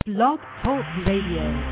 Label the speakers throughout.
Speaker 1: Blog Talk Radio.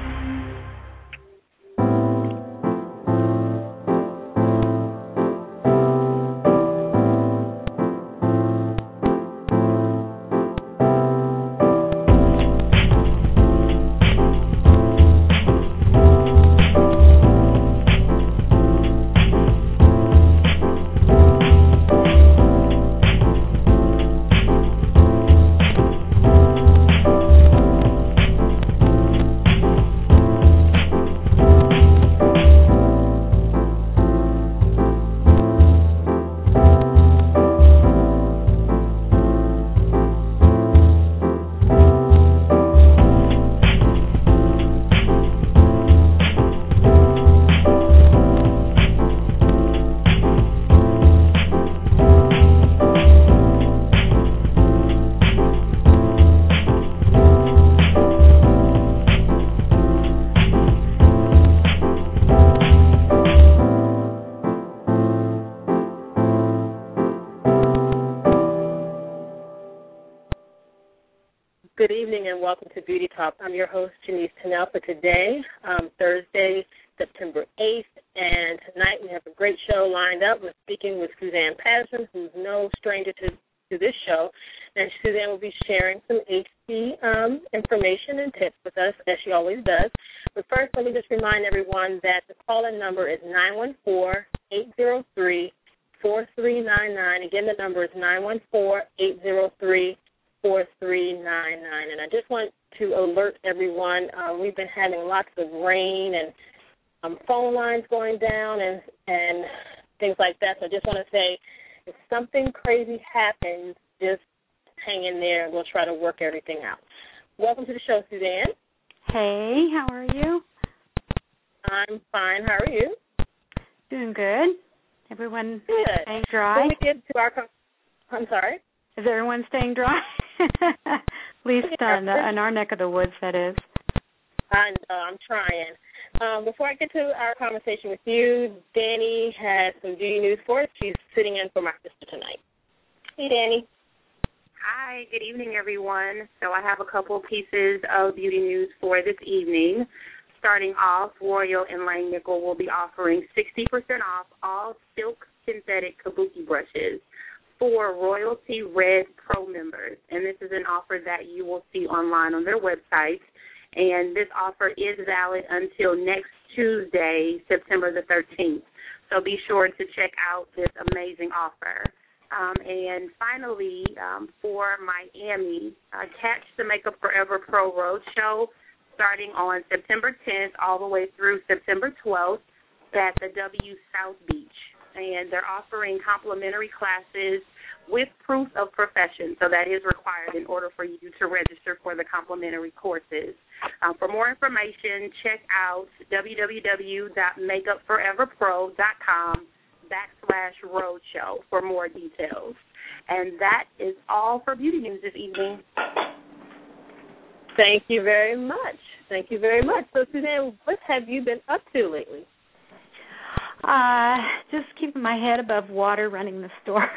Speaker 2: Good evening and welcome to Beauty Talk. I'm your host, Janice Tennell, for today, Thursday, September 8th. And tonight we have a great show lined up. We're speaking with Suzanne Patterson, who's no stranger to this show. And Suzanne will be sharing some HD information and tips with us, as she always does. But first, let me just remind everyone that the call-in number is 914-803-4399. Again, the number is 914-803-4399. And I just want to alert everyone, we've been having lots of rain and phone lines going down and things like that. So I just want to say, if something crazy happens, just hang in there and we'll try to work everything out. Welcome to the show, Suzanne.
Speaker 3: Hey, how are you?
Speaker 2: I'm fine. How are you?
Speaker 3: Doing good. Everyone
Speaker 2: good.
Speaker 3: Staying dry?
Speaker 2: When we get to our I'm sorry?
Speaker 3: Is everyone staying dry? At least in our neck of the woods, that is.
Speaker 2: I know, I'm trying. Before I get to our conversation with you, Danny has some beauty news for us. She's sitting in for my sister tonight. Hey, Danny.
Speaker 4: Hi, good evening, everyone. So I have a couple pieces of beauty news for this evening. Starting off, Royal and Langnickel will be offering 60% off all silk synthetic kabuki brushes for Royalty Red Pro members. And this is an offer that you will see online on their website. And this offer is valid until next Tuesday, September the 13th. So be sure to check out this amazing offer. And finally, for Miami, catch the Makeup Forever Pro Roadshow starting on September 10th all the way through September 12th at the W South Beach. And they're offering complimentary classes with proof of profession. So that is required in order for you to register for the complimentary courses. For more information, check out www.makeupforeverpro.com/roadshow for more details. And that is all for beauty news this evening.
Speaker 2: Thank you very much. Thank you very much. So, Suzanne, what have you been up to lately?
Speaker 3: Just keeping my head above water, running the store.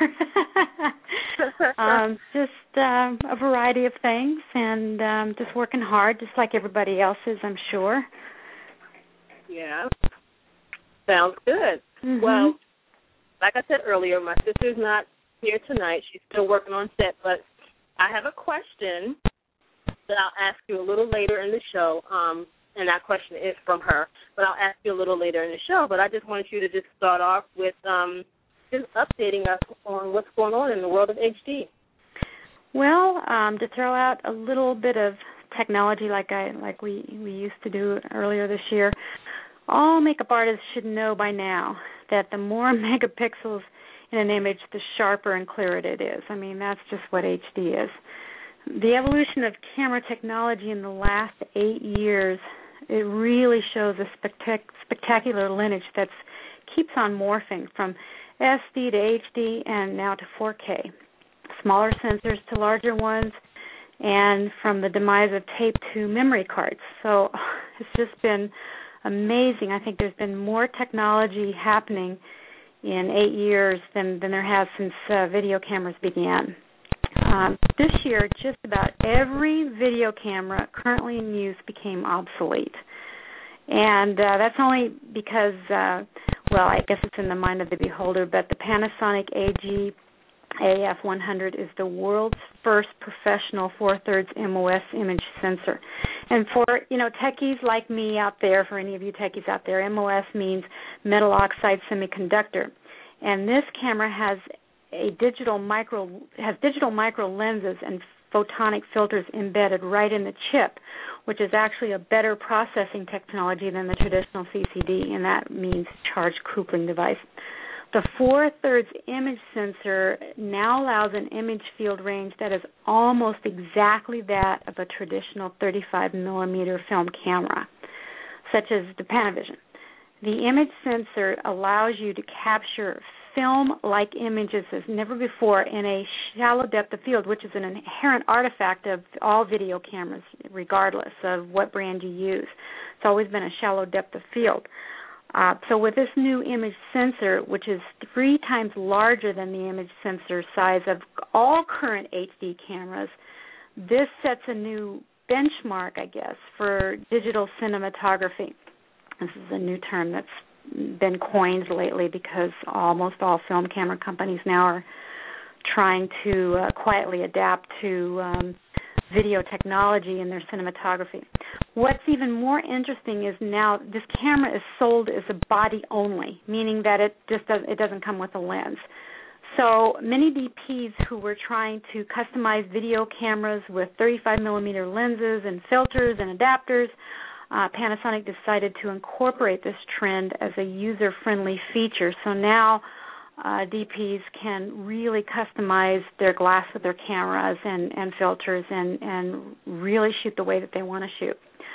Speaker 3: Just a variety of things, and just working hard, just like everybody else is, I'm sure.
Speaker 2: Yeah. Sounds good.
Speaker 3: Mm-hmm.
Speaker 2: Well, like I said earlier, my sister's not here tonight. She's still working on set, but I have a question that I'll ask you a little later in the show. And that question is from her, but I'll ask you a little later in the show. But I just wanted you to just start off with just updating us on what's going on in the world of HD.
Speaker 3: Well, to throw out a little bit of technology like we used to do earlier this year, all makeup artists should know by now that the more megapixels in an image, the sharper and clearer it is. I mean, that's just what HD is. The evolution of camera technology in the last 8 years, it really shows a spectacular lineage that keeps on morphing from SD to HD and now to 4K. Smaller sensors to larger ones, and from the demise of tape to memory cards. So it's just been amazing. I think there's been more technology happening in 8 years than there has since video cameras began. This year, just about every video camera currently in use became obsolete. And that's only because, well, I guess it's in the mind of the beholder, but the Panasonic AF100 is the world's first professional 4/3 MOS image sensor. And for, techies like me out there, for any of you techies out there, MOS means metal oxide semiconductor. And this camera has digital micro lenses and photonic filters embedded right in the chip, which is actually a better processing technology than the traditional CCD, and that means charge coupling device. The 4/3 image sensor now allows an image field range that is almost exactly that of a traditional 35mm film camera, such as the Panavision. The image sensor allows you to capture film-like images as never before in a shallow depth of field, which is an inherent artifact of all video cameras, regardless of what brand you use. It's always been a shallow depth of field. So with this new image sensor, which is 3 times larger than the image sensor size of all current HD cameras, this sets a new benchmark, I guess, for digital cinematography. This is a new term that's been coined lately because almost all film camera companies now are trying to quietly adapt to video technology in their cinematography. What's even more interesting is now this camera is sold as a body only, meaning that it doesn't come with a lens. So many DPs who were trying to customize video cameras with 35mm lenses and filters and adapters, Panasonic decided to incorporate this trend as a user-friendly feature. So now DPs can really customize their glass of their cameras and filters and really shoot the way that they want to shoot.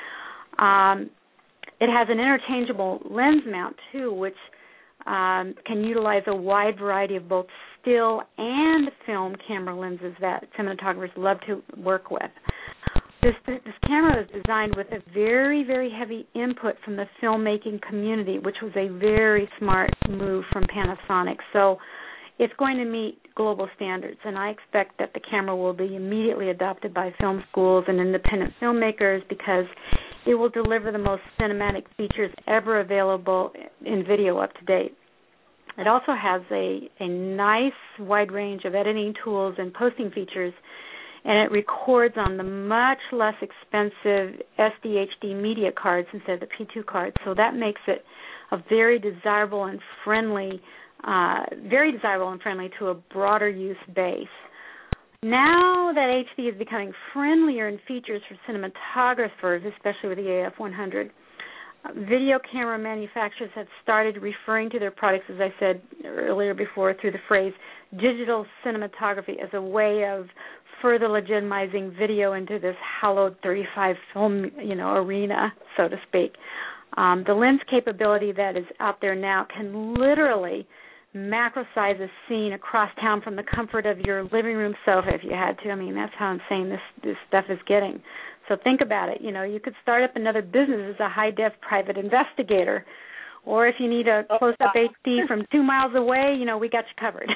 Speaker 3: It has an interchangeable lens mount, too, which can utilize a wide variety of both still and film camera lenses that cinematographers love to work with. This camera is designed with a very, very heavy input from the filmmaking community, which was a very smart move from Panasonic. So it's going to meet global standards, and I expect that the camera will be immediately adopted by film schools and independent filmmakers because it will deliver the most cinematic features ever available in video up to date. It also has a nice wide range of editing tools and posting features, and it records on the much less expensive SD-HD media cards instead of the P2 cards. So that makes it a very desirable and friendly to a broader use base. Now that HD is becoming friendlier in features for cinematographers, especially with the AF100, video camera manufacturers have started referring to their products, as I said earlier before, through the phrase digital cinematography as a way of further legitimizing video into this hallowed 35 film, arena, so to speak. The lens capability that is out there now can literally macro size a scene across town from the comfort of your living room sofa if you had to. I mean, that's how insane this stuff is getting. So think about it. You could start up another business as a high-def private investigator, or if you need a close-up HD from 2 miles away, we got you covered.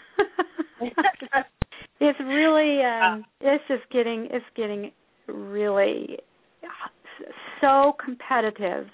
Speaker 3: It's really, it's getting really so competitive.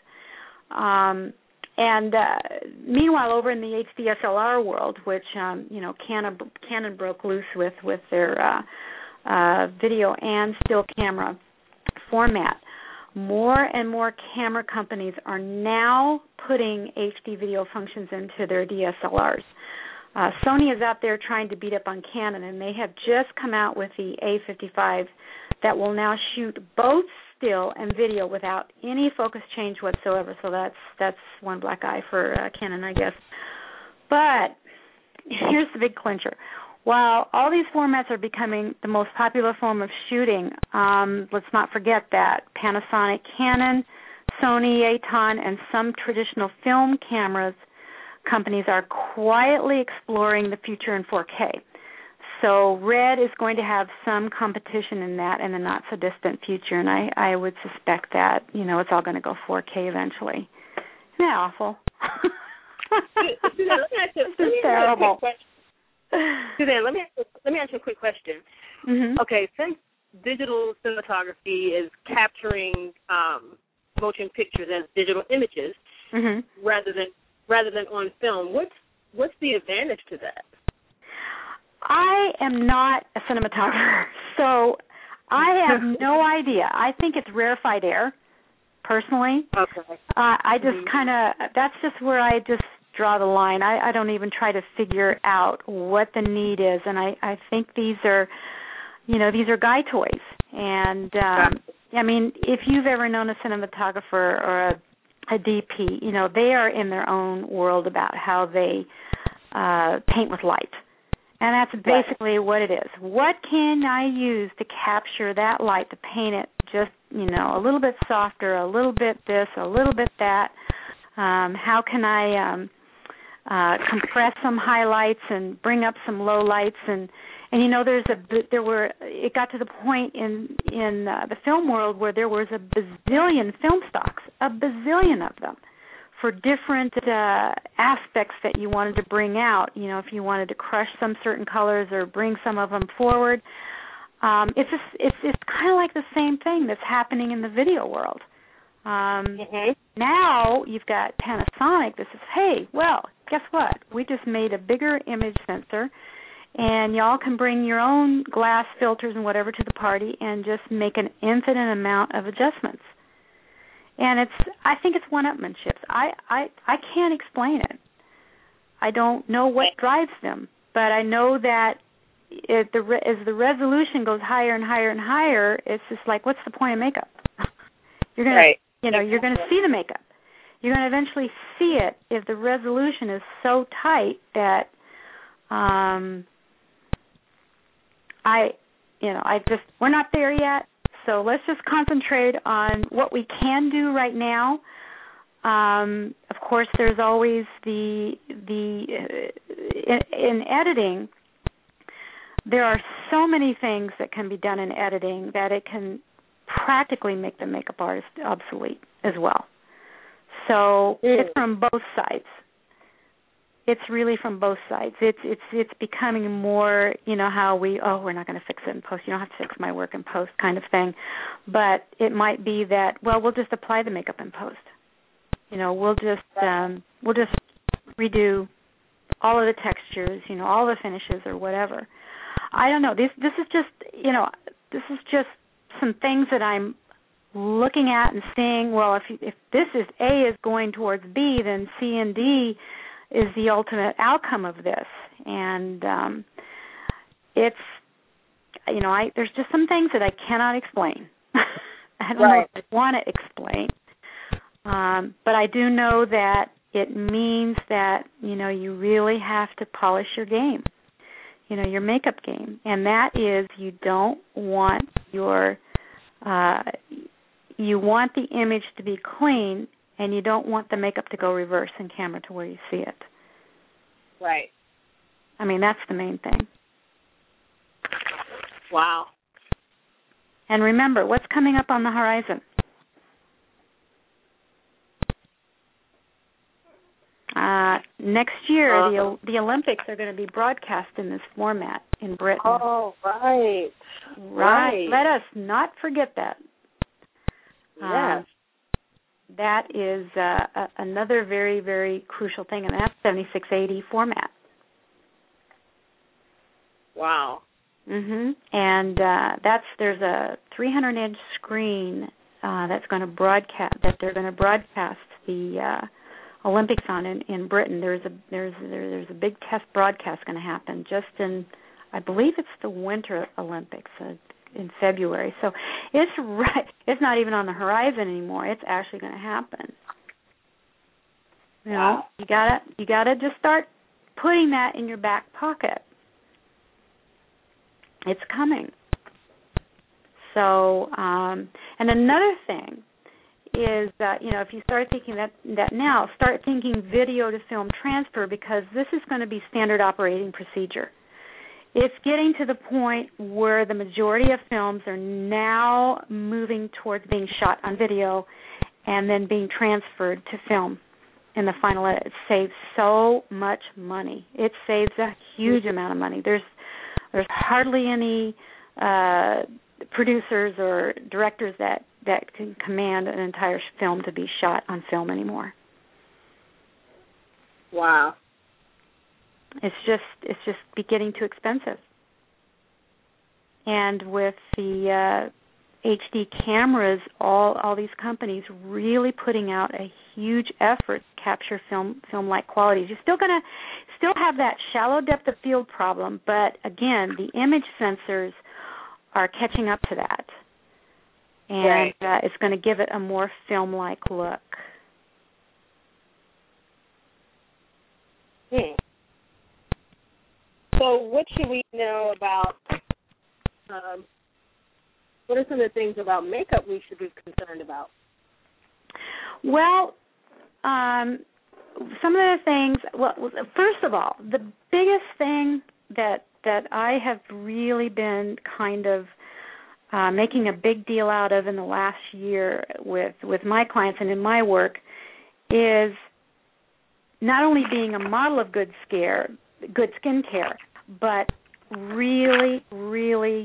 Speaker 3: And meanwhile, over in the HDSLR world, which Canon broke loose with their video and still camera format, more and more camera companies are now putting HD video functions into their DSLRs. Sony is out there trying to beat up on Canon, and they have just come out with the A55 that will now shoot both still and video without any focus change whatsoever. So that's one black eye for Canon, I guess. But here's the big clincher. While all these formats are becoming the most popular form of shooting, let's not forget that Panasonic, Canon, Sony, Aaton, and some traditional film cameras companies are quietly exploring the future in 4K. So Red is going to have some competition in that in the not-so-distant future, and I would suspect that, it's all going to go 4K eventually. Isn't that awful?
Speaker 2: Let me ask you a quick question. Okay, since digital cinematography is capturing motion pictures as digital images rather than on film, what's the advantage to that?
Speaker 3: I am not a cinematographer, so I have no idea. I think it's rarefied air, personally.
Speaker 2: Okay.
Speaker 3: I just that's just where I just draw the line. I don't even try to figure out what the need is, and I think these are guy toys. And, I mean, if you've ever known a cinematographer or a DP, they are in their own world about how they paint with light. And that's basically what it is. What can I use to capture that light, to paint it just, a little bit softer, a little bit this, a little bit that? How can I compress some highlights and bring up some low lights? And it got to the point in the film world where there was a bazillion film stocks, a bazillion of them, for different aspects that you wanted to bring out. If you wanted to crush some certain colors or bring some of them forward, it's kind of like the same thing that's happening in the video world. Now you've got Panasonic that says, hey, well, guess what? We just made a bigger image sensor, and y'all can bring your own glass filters and whatever to the party and just make an infinite amount of adjustments. And I think it's one-upmanship. I can't explain it. I don't know what drives them, but I know that as the resolution goes higher and higher and higher, it's just like, what's the point of makeup? You're going to, you're going to see the makeup. You're going to eventually see it if the resolution is so tight that we're not there yet. So let's just concentrate on what we can do right now. Of course, there's always in editing, there are so many things that can be done in editing that it can practically make the makeup artist obsolete as well. So it's from both sides. It's really from both sides. It's becoming more, how we're not going to fix it in post. You don't have to fix my work in post kind of thing. But it might be that, we'll just apply the makeup in post. We'll just redo all of the textures, all the finishes or whatever. I don't know. This is just some things that I'm looking at and seeing. Well, if this is A is going towards B, then C and D is the ultimate outcome of this. And there's just some things that I cannot explain. I don't know if I want to explain. But I do know that it means that, you really have to polish your game, your makeup game. And that is, you don't want you want the image to be clean, and you don't want the makeup to go reverse in camera to where you see it.
Speaker 2: Right.
Speaker 3: I mean, that's the main thing.
Speaker 2: Wow.
Speaker 3: And remember, what's coming up on the horizon? Next year, the Olympics are going to be broadcast in this format in Britain.
Speaker 2: Oh, right.
Speaker 3: Right. Let us not forget that.
Speaker 2: Yes.
Speaker 3: That is another very, very crucial thing, and that's 7680 format.
Speaker 2: Wow.
Speaker 3: And there's a 300-inch screen that's going to broadcast, that they're going to broadcast the Olympics on in Britain. There's a big test broadcast going to happen just in, I believe it's the Winter Olympics in February. So it's not even on the horizon anymore. It's actually going to happen.
Speaker 2: Wow.
Speaker 3: You gotta just start putting that in your back pocket. It's coming. So, and another thing is that, if you start thinking that now, start thinking video to film transfer, because this is going to be standard operating procedure. It's getting to the point where the majority of films are now moving towards being shot on video and then being transferred to film in the final edit. It saves so much money. It saves a huge amount of money. There's hardly any producers or directors that can command an entire film to be shot on film anymore.
Speaker 2: Wow.
Speaker 3: It's just getting too expensive. And with the HD cameras, all these companies really putting out a huge effort to capture film-like qualities. You're still going to have that shallow depth of field problem, but again, the image sensors are catching up to that. And it's going to give it a more film-like look.
Speaker 2: So what should we know about, what are some of the things about makeup we should be concerned about?
Speaker 3: Well, some of the things, first of all, the biggest thing that I have really been kind of making a big deal out of in the last year with my clients and in my work is not only being a model of good skincare, but really, really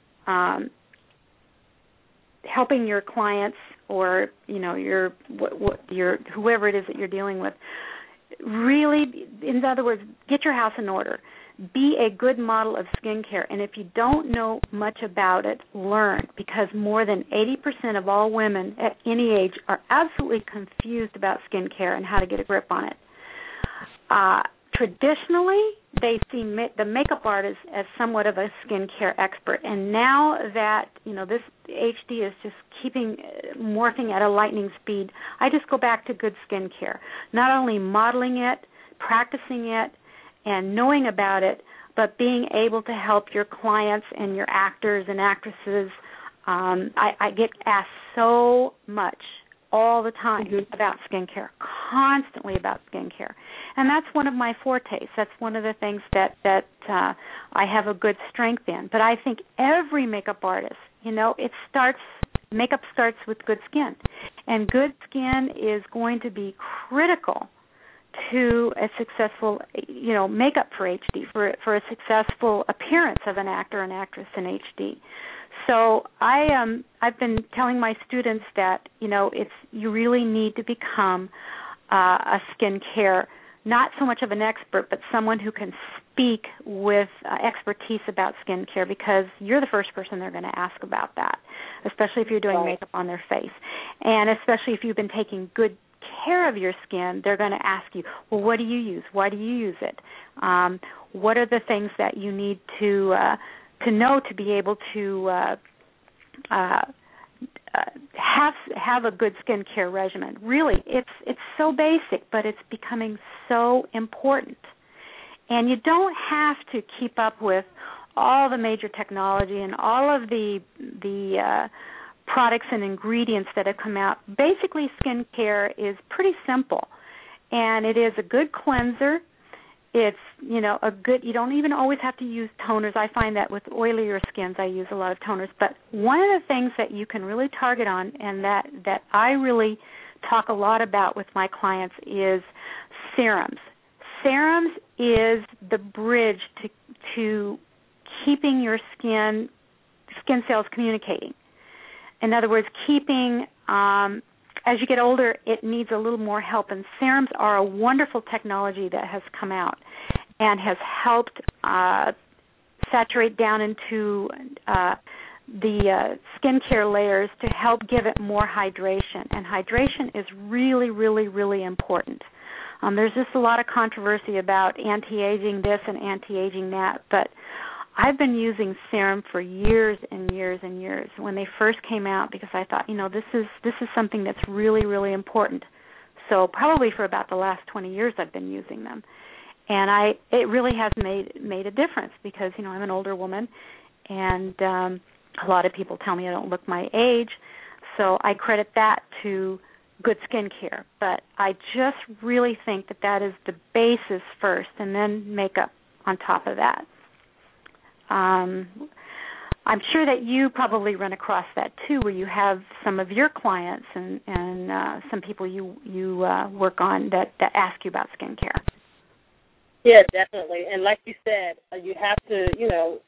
Speaker 3: helping your clients or your whoever it is that you're dealing with. Really, in other words, get your house in order. Be a good model of skincare, and if you don't know much about it, learn, because more than 80% of all women at any age are absolutely confused about skincare and how to get a grip on it. Traditionally, they see the makeup artist as somewhat of a skincare expert, and now that this HD is just keeping morphing at a lightning speed, I just go back to good skincare. Not only modeling it, practicing it, and knowing about it, but being able to help your clients and your actors and actresses. I get asked so much all the time about skincare, constantly about skincare. And that's one of my fortes. That's one of the things that I have a good strength in. But I think every makeup artist, makeup starts with good skin. And good skin is going to be critical to a successful, makeup for HD, for a successful appearance of an actor and actress in HD. So I've been telling my students that you really need to become a skincare, not so much of an expert, but someone who can speak with expertise about skincare, because you're the first person they're going to ask about that, especially if you're doing makeup on their face, and especially if you've been taking good care of your skin. They're going to ask you, well, what do you use? Why do you use it? What are the things that you need to know to be able to have a good skincare regimen? Really, it's so basic, but it's becoming so important. And you don't have to keep up with all the major technology and all of the products and ingredients that have come out. Basically, skincare is pretty simple, and it is a good cleanser. It's, a good, you don't even always have to use toners. I find that with oilier skins, I use a lot of toners. But one of the things that you can really target on, and that I really talk a lot about with my clients, is serums. Serums is the bridge to keeping your skin cells communicating. In other words, keeping, as you get older, it needs a little more help, and serums are a wonderful technology that has come out and has helped saturate down into the skincare layers to help give it more hydration, and hydration is really, really, really important. There's just a lot of controversy about anti-aging this and anti-aging that, but I've been using serum for years and years and years when they first came out, because I thought, this is something that's really, really important. So probably for about the last 20 years I've been using them. And it really has made a difference, because, I'm an older woman, and a lot of people tell me I don't look my age. So I credit that to good skincare. But I just really think that is the basis first, and then makeup on top of that. I'm sure that you probably run across that too, where you have some of your clients and some people you work on that ask you about skincare.
Speaker 2: Yeah, definitely. And like you said, you have to,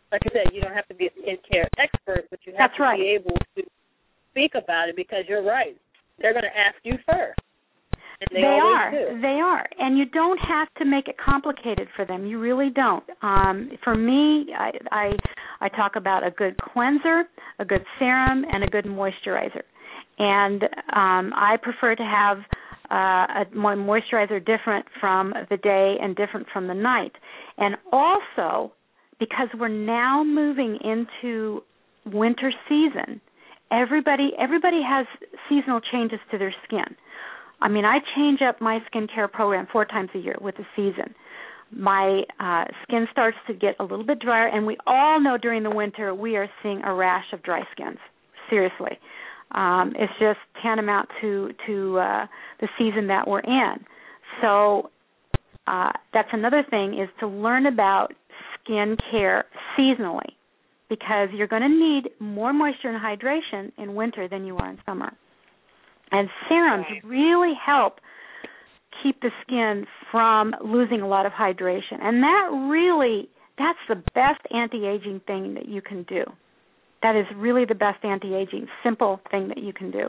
Speaker 2: like I said, you don't have to be a skincare expert, but you have
Speaker 3: That's
Speaker 2: to
Speaker 3: right.
Speaker 2: be able to speak about it because you're right. They're going to ask you first. And they always do.
Speaker 3: They are. And you don't have to make it complicated for them. You really don't. For me, I talk about a good cleanser, a good serum, and a good moisturizer. And I prefer to have my moisturizer different from the day and different from the night. And also, because we're now moving into winter season, everybody has seasonal changes to their skin. I mean, I change up my skincare program 4 times a year with the season. My skin starts to get a little bit drier, and we all know during the winter we are seeing a rash of dry skins. Seriously. It's just tantamount to the season that we're in. So that's another thing, is to learn about skin care seasonally, because you're going to need more moisture and hydration in winter than you are in summer. And serums really help keep the skin from losing a lot of hydration. And that's the best anti-aging thing that you can do. That is really the best anti-aging, simple thing that you can do.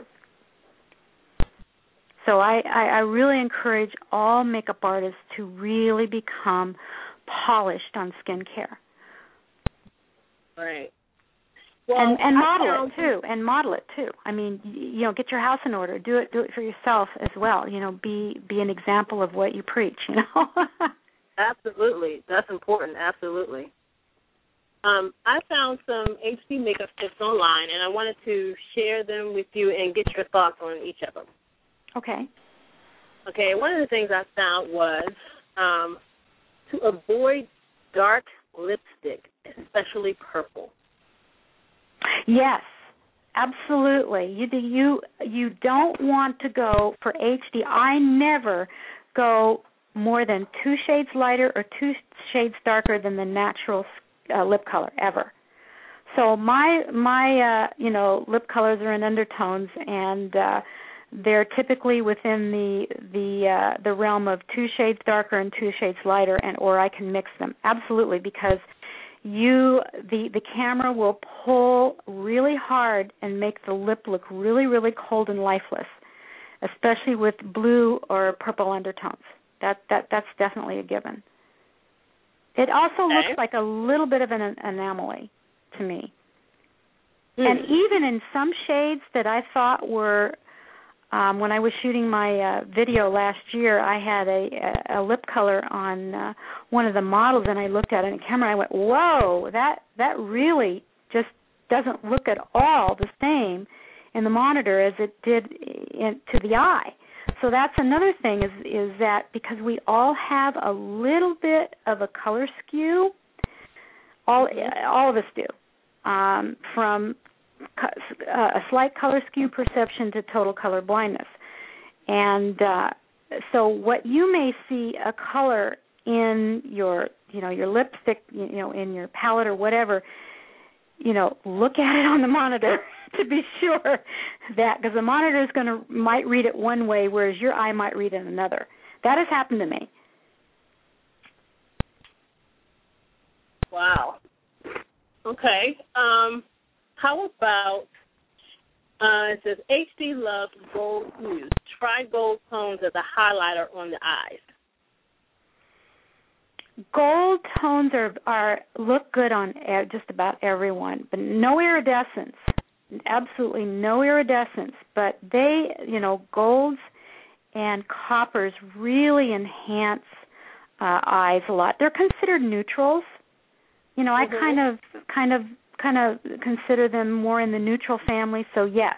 Speaker 3: So I really encourage all makeup artists to really become polished on skincare.
Speaker 2: Right.
Speaker 3: Well, and model it too. I mean, get your house in order. Do it for yourself as well. Be an example of what you preach.
Speaker 2: Absolutely, that's important. Absolutely. I found some HD makeup tips online, and I wanted to share them with you and get your thoughts on each of them.
Speaker 3: Okay.
Speaker 2: Okay. One of the things I found was to avoid dark lipstick, especially purple.
Speaker 3: Yes, absolutely. You don't want to go for HD. I never go more than 2 shades lighter or 2 shades darker than the natural lip color ever. So my lip colors are in undertones, and they're typically within the realm of 2 shades darker and 2 shades lighter, or I can mix them. Absolutely, because the camera will pull really hard and make the lip look really, really cold and lifeless, especially with blue or purple undertones. That's definitely a given. It also looks like a little bit of an anomaly to me. And even in some shades that I thought were, when I was shooting my video last year, I had a lip color on one of the models, and I looked at it in the camera, and I went, whoa, that really just doesn't look at all the same in the monitor as it did to the eye. So that's another thing, is that because we all have a little bit of a color skew, all of us do, from a slight color skew perception to total color blindness. And so what you may see a color in your lipstick, in your palette or whatever, look at it on the monitor to be sure that, because the monitor might read it one way, whereas your eye might read it another. That has happened to me.
Speaker 2: Wow. Okay. How about, it says, HD loves gold hues. Try gold tones as a highlighter on the eyes.
Speaker 3: Gold tones look good on just about everyone, but no iridescence. Absolutely no iridescence. But golds and coppers really enhance eyes a lot. They're considered neutrals. I kind of consider them more in the neutral family. So yes,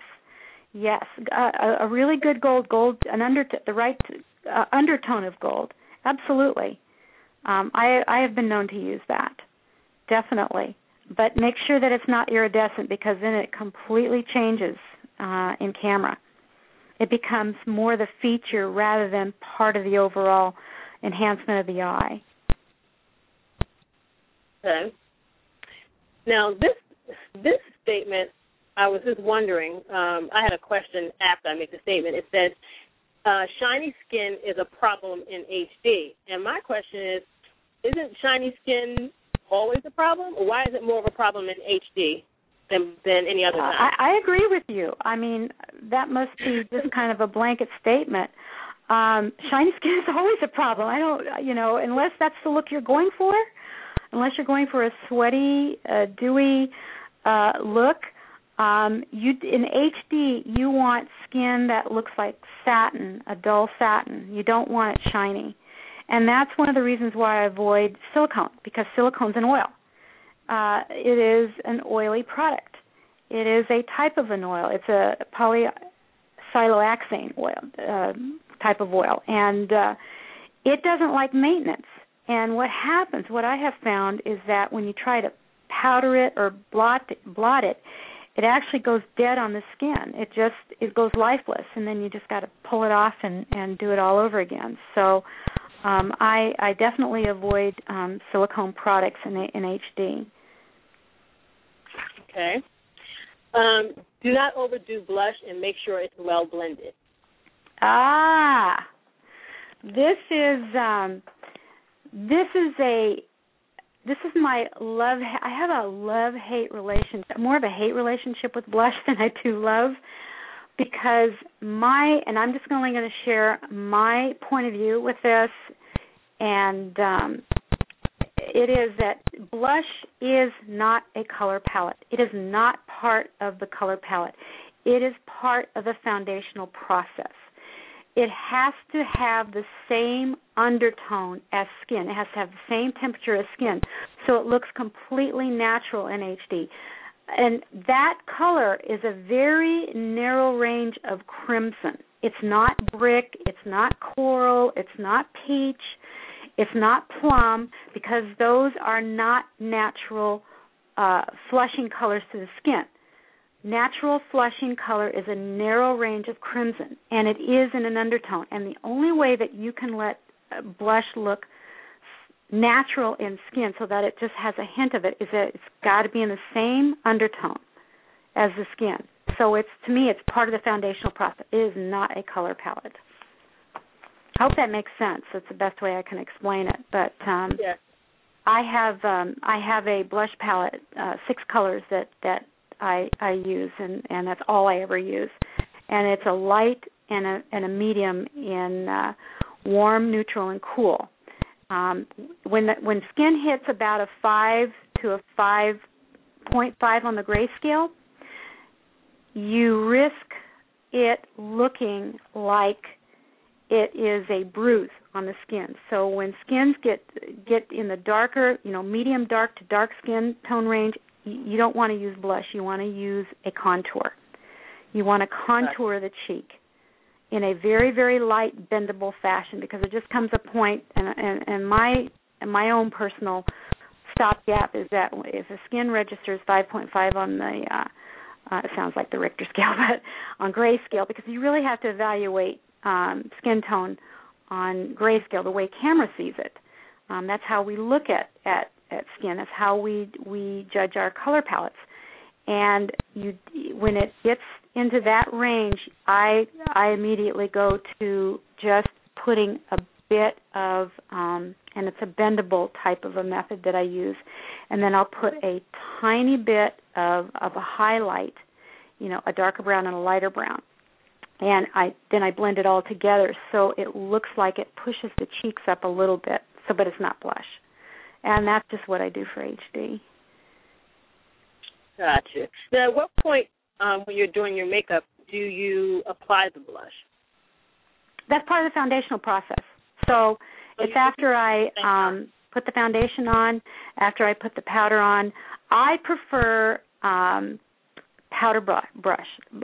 Speaker 3: a really good gold, the right undertone of gold. Absolutely. I have been known to use that, definitely. But make sure that it's not iridescent, because then it completely changes in camera. It becomes more the feature rather than part of the overall enhancement of the eye.
Speaker 2: Okay. Now, this statement, I was just wondering, I had a question after I made the statement. It says, shiny skin is a problem in HD. And my question is, isn't shiny skin always a problem, or why is it more of a problem in HD than any other time?
Speaker 3: I agree with you. I mean, that must be just kind of a blanket statement. Shiny skin is always a problem. I don't, unless that's the look you're going for, unless you're going for a sweaty, dewy look. In HD, you want skin that looks like satin, a dull satin. You don't want it shiny. And that's one of the reasons why I avoid silicone, because silicone's an oil. It is an oily product. It is a type of an oil. It's a polysiloxane oil, type of oil. And it doesn't like maintenance. And what happens, what I have found, is that when you try to powder it or blot it, it actually goes dead on the skin. It goes lifeless, and then you just got to pull it off and do it all over again. So I definitely avoid silicone products in HD.
Speaker 2: Okay. Do not overdo blush and make sure it's well blended. This is my love. I have a love-hate relationship, more of a hate relationship with blush than I do love, because and I'm just only going to share my point of view with this, and it is that blush is not a color palette. It is not part of the color palette. It is part of the foundational process. It has to have the same undertone as skin. It has to have the same temperature as skin, so it looks completely natural in HD. And that color is a very narrow range of crimson. It's not brick, it's not coral, it's not peach, it's not plum, because those are not natural flushing colors to the skin. Natural flushing color is a narrow range of crimson, and it is in an undertone. And the only way that you can let blush look natural in skin so that it just has a hint of it is that it's got to be in the same undertone as the skin. So to me, it's part of the foundational process. It is not a color palette. I hope that makes sense. That's the best way I can explain it. But yes.
Speaker 3: I have a blush palette, 6 colors that I use, and that's all I ever use. And it's a light and a medium in warm, neutral, and cool. When skin hits about a 5 to a 5.5 on the grayscale, you risk it looking like it is a bruise on the skin. So when skins get in the darker, medium dark to dark skin tone range, you don't want to use blush. You want to use a contour. You want to contour the cheek in a very, very light, bendable fashion, because it just comes a point, and my own personal stopgap is that if the skin registers 5.5 on the, it sounds like the Richter scale, but on grayscale, because you really have to evaluate skin tone on grayscale the way camera sees it. That's how we look at skin. That's how we judge our color palettes. And when it gets into that range, I immediately go to just putting a bit of, and it's a bendable type of a method that I use, and then I'll put a tiny bit of a highlight, a darker brown and a lighter brown. And then I blend it all together so it looks like it pushes the cheeks up a little bit, but it's not blush. And that's just what I do for HD.
Speaker 2: Gotcha. Now, at what point when you're doing your makeup do you apply the blush?
Speaker 3: That's part of the foundational process. So it's after I put the foundation on, after I put the powder on. I prefer powder blush.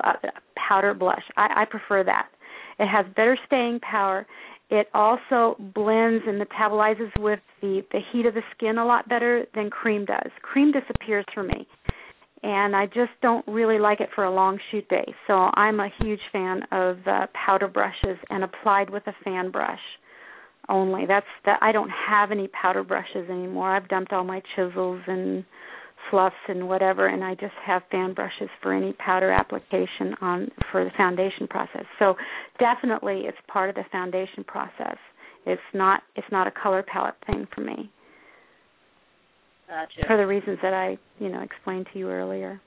Speaker 3: I prefer that. It has better staying power. It also blends and metabolizes with the heat of the skin a lot better than cream does. Cream disappears for me, and I just don't really like it for a long shoot day. So I'm a huge fan of powder brushes and applied with a fan brush only. I don't have any powder brushes anymore. I've dumped all my chisels and fluffs and whatever, and I just have fan brushes for any powder application for the foundation process. So definitely it's part of the foundation process. It's not a color palette thing for me.
Speaker 2: Gotcha.
Speaker 3: For the reasons that I, explained to you earlier.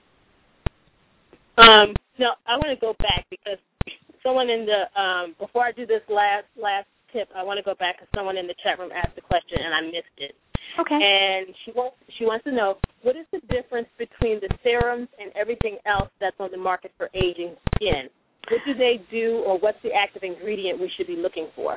Speaker 2: No, I want to go back because someone in the before I do this last tip, I want to go back because someone in the chat room asked a question and I missed it.
Speaker 3: Okay.
Speaker 2: And she wants to know, what is the difference between the serums and everything else that's on the market for aging skin? What do they do, or what's the active ingredient we should be looking for?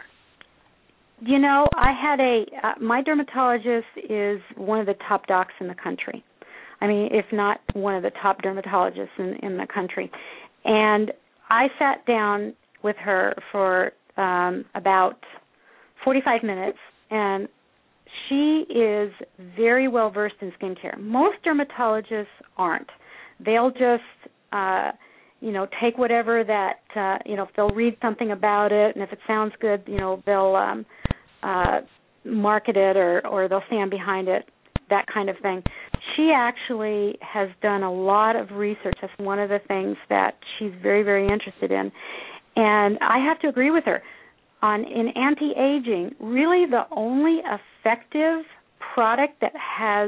Speaker 3: I had my dermatologist is one of the top docs in the country. I mean, if not one of the top dermatologists in the country. And I sat down with her for about 45 minutes, and she is very well versed in skincare. Most dermatologists aren't. They'll just, take whatever that, if they'll read something about it, and if it sounds good, they'll market it or they'll stand behind it, that kind of thing. She actually has done a lot of research. That's one of the things that she's very, very interested in. And I have to agree with her. In anti-aging, really the only effective product that has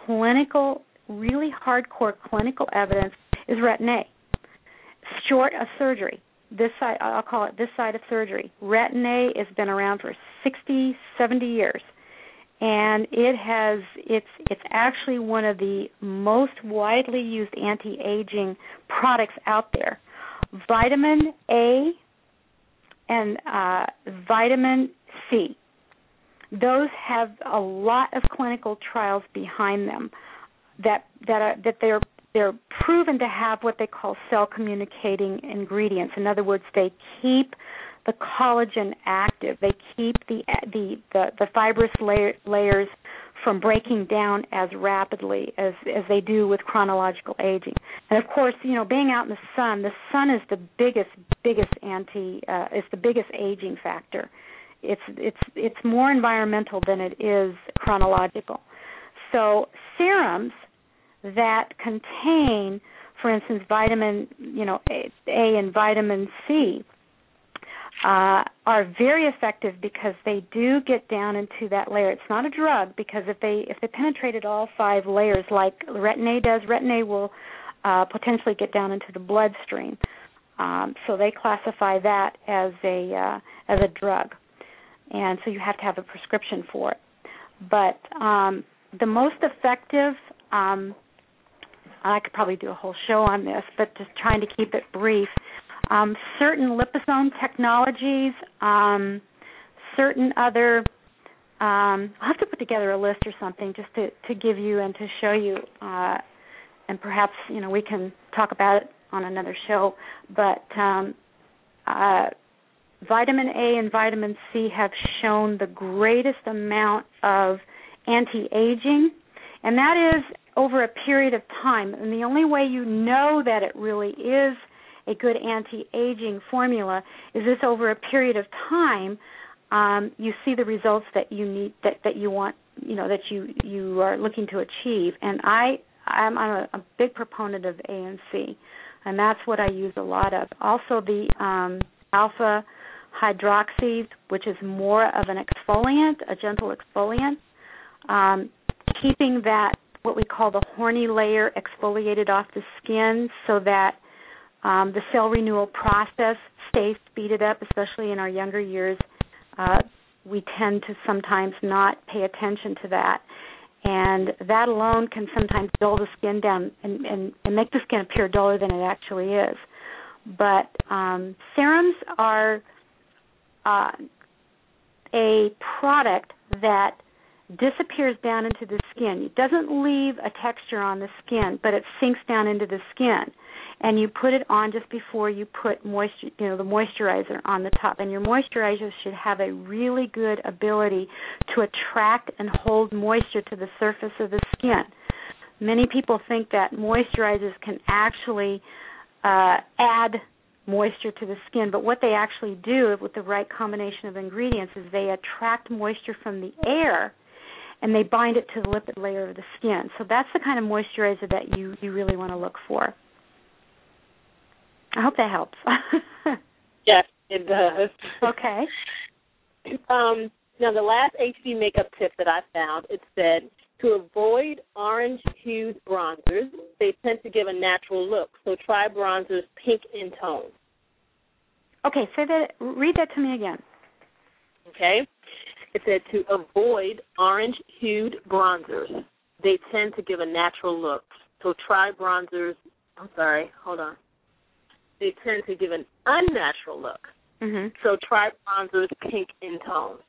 Speaker 3: really hardcore clinical evidence is Retin-A, short of surgery. This side, I'll call it this side of surgery. Retin-A has been around for 60, 70 years. And it's actually one of the most widely used anti-aging products out there. Vitamin A and vitamin C, those have a lot of clinical trials behind them that they're proven to have what they call cell communicating ingredients. In other words, they keep the collagen active. They keep the fibrous layers from breaking down as rapidly as they do with chronological aging. And of course, being out in the sun is the biggest it's the biggest aging factor. It's more environmental than it is chronological. So serums that contain, for instance, vitamin A and vitamin C are very effective because they do get down into that layer. It's not a drug because if they penetrated all 5 layers like Retin-A does, Retin-A will potentially get down into the bloodstream. So they classify that as a drug, and so you have to have a prescription for it. But the most effective, I could probably do a whole show on this, but just trying to keep it brief. Certain liposome technologies, certain other, I'll have to put together a list or something just to give you and to show you, and perhaps, we can talk about it on another show. But vitamin A and vitamin C have shown the greatest amount of anti-aging, and that is over a period of time. And the only way you know that it really is a good anti-aging formula is this over a period of time, you see the results that you need, that you want, that you are looking to achieve. And I'm a big proponent of A and C, and that's what I use a lot of. Also the alpha hydroxy, which is more of an exfoliant, a gentle exfoliant, keeping that, what we call the horny layer, exfoliated off the skin so that the cell renewal process stays speeded up, especially in our younger years. We tend to sometimes not pay attention to that. And that alone can sometimes dull the skin down and make the skin appear duller than it actually is. But serums are a product that disappears down into the skin. It doesn't leave a texture on the skin, but it sinks down into the skin. And you put it on just before you put the moisturizer on the top. And your moisturizer should have a really good ability to attract and hold moisture to the surface of the skin. Many people think that moisturizers can actually add moisture to the skin, but what they actually do with the right combination of ingredients is they attract moisture from the air and they bind it to the lipid layer of the skin. So that's the kind of moisturizer that you really want to look for. I hope that helps.
Speaker 2: Yes, it does.
Speaker 3: Okay.
Speaker 2: Now, the last HD makeup tip that I found, it said, To avoid orange-hued bronzers, they tend to give a natural look. So try bronzers pink in tone.
Speaker 3: Okay, read that to me again.
Speaker 2: Okay? It said to avoid orange-hued bronzers, they tend to give a natural look. So try bronzers. They tend to give an unnatural look.
Speaker 3: Mm-hmm.
Speaker 2: So try bronzers pink in tone.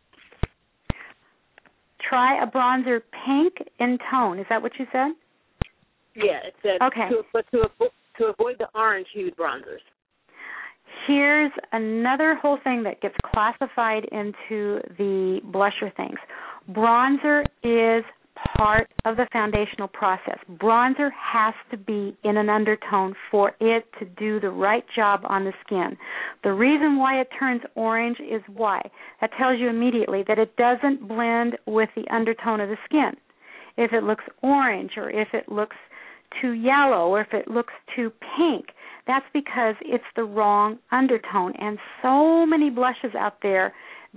Speaker 3: Try a bronzer pink in tone. Is that what you said?
Speaker 2: Yeah, it said.
Speaker 3: Okay.
Speaker 2: To avoid the orange-hued bronzers.
Speaker 3: Here's another whole thing that gets classified into the blusher things. Bronzer is part of the foundational process. Bronzer has to be in an undertone for it to do the right job on the skin. The reason why it turns orange is why. That tells you immediately that it doesn't blend with the undertone of the skin. If it looks orange or if it looks too yellow or if it looks too pink, that's because it's the wrong undertone. And so many blushes out there,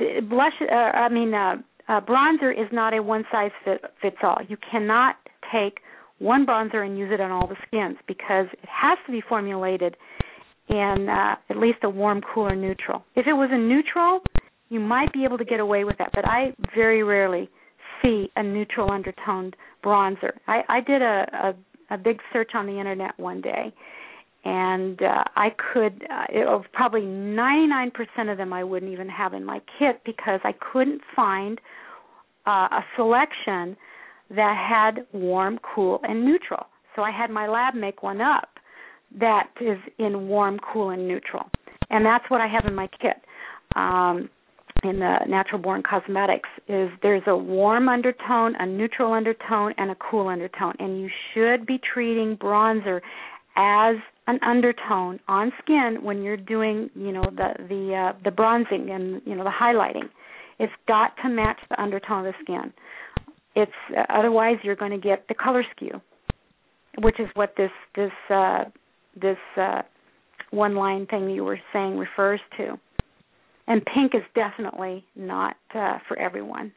Speaker 3: bronzer is not a one-size-fits-all. You cannot take one bronzer and use it on all the skins because it has to be formulated in at least a warm, cool, or neutral. If it was a neutral, you might be able to get away with that, but I very rarely see a neutral undertoned bronzer. I did a big search on the Internet one day, and probably 99% of them I wouldn't even have in my kit because I couldn't find a selection that had warm, cool, and neutral. So I had my lab make one up that is in warm, cool, and neutral. And that's what I have in my kit in the Natural Born Cosmetics is there's a warm undertone, a neutral undertone, and a cool undertone. And you should be treating bronzer as an undertone on skin when you're doing, the bronzing and, the highlighting. It's got to match the undertone of the skin. Otherwise you're going to get the color skew, which is what this one line thing you were saying refers to. And pink is definitely not for everyone.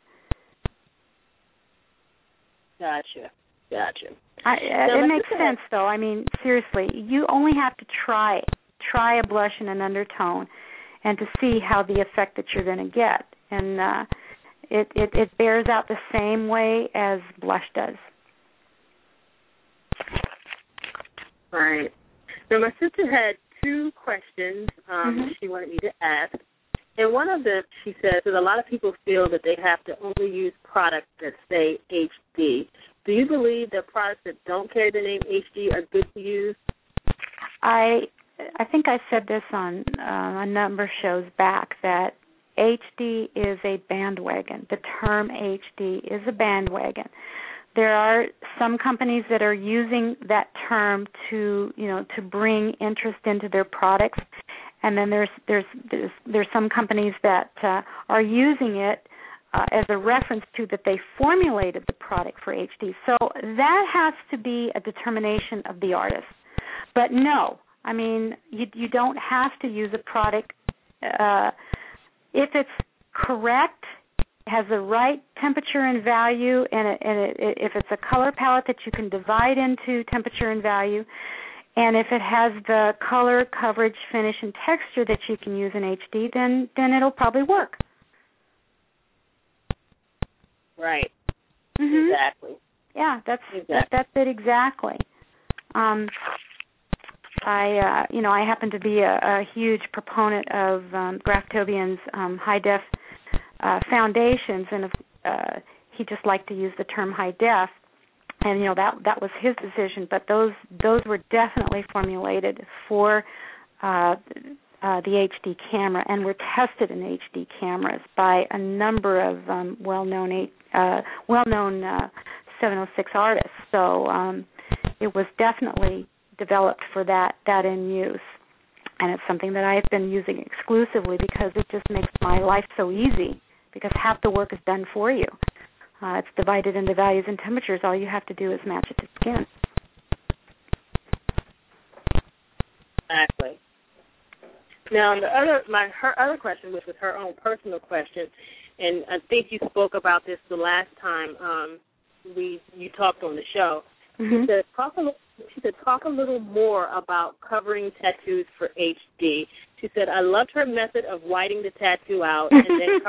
Speaker 2: Gotcha.
Speaker 3: It makes sense, though. I mean, seriously, you only have to try a blush in an undertone and to see how the effect that you're going to get. And it bears out the same way as blush does.
Speaker 2: Right. So my sister had two questions she wanted me to ask. And one of them, she says, that a lot of people feel that they have to only use products that say HD. Do you believe that products that don't carry the name HD are good to use?
Speaker 3: I think I said this on a number of shows back that HD is a bandwagon. The term HD is a bandwagon. There are some companies that are using that term to bring interest into their products, and then there's some companies that are using it as a reference to that they formulated the product for HD. So that has to be a determination of the artist. But no, I mean, you don't have to use a product if it's correct, has the right temperature and value, and if it's a color palette that you can divide into temperature and value, and if it has the color, coverage, finish, and texture that you can use in HD, then it'll probably work.
Speaker 2: Right.
Speaker 3: Mm-hmm.
Speaker 2: Exactly.
Speaker 3: Yeah, that's it exactly. I happen to be a huge proponent of Graftobian's high def foundations, and he just liked to use the term high def, and that was his decision. But those were definitely formulated for the HD camera, and were tested in HD cameras by a number of well-known 706 artists. So it was definitely developed for that end use, and it's something that I've been using exclusively because it just makes my life so easy, because half the work is done for you. It's divided into values and temperatures. All you have to do is match it to skin.
Speaker 2: Exactly. Now, her other question, which was her own personal question, and I think you spoke about this the last time you talked on the show.
Speaker 3: Mm-hmm.
Speaker 2: She said, talk a little more about covering tattoos for HD. She said, I loved her method of whiting the tattoo out and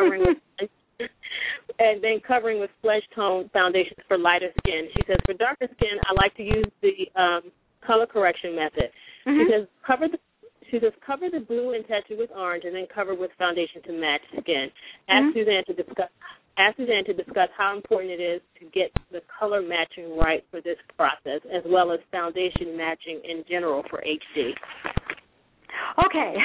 Speaker 2: then covering with flesh tone foundations for lighter skin. She says, for darker skin, I like to use the color correction method.
Speaker 3: Mm-hmm.
Speaker 2: She says, cover the blue and tattoo with orange and then cover with foundation to match skin.
Speaker 3: Mm-hmm.
Speaker 2: Ask Suzanne to discuss how important it is to get the color matching right for this process, as well as foundation matching in general for HD.
Speaker 3: Okay.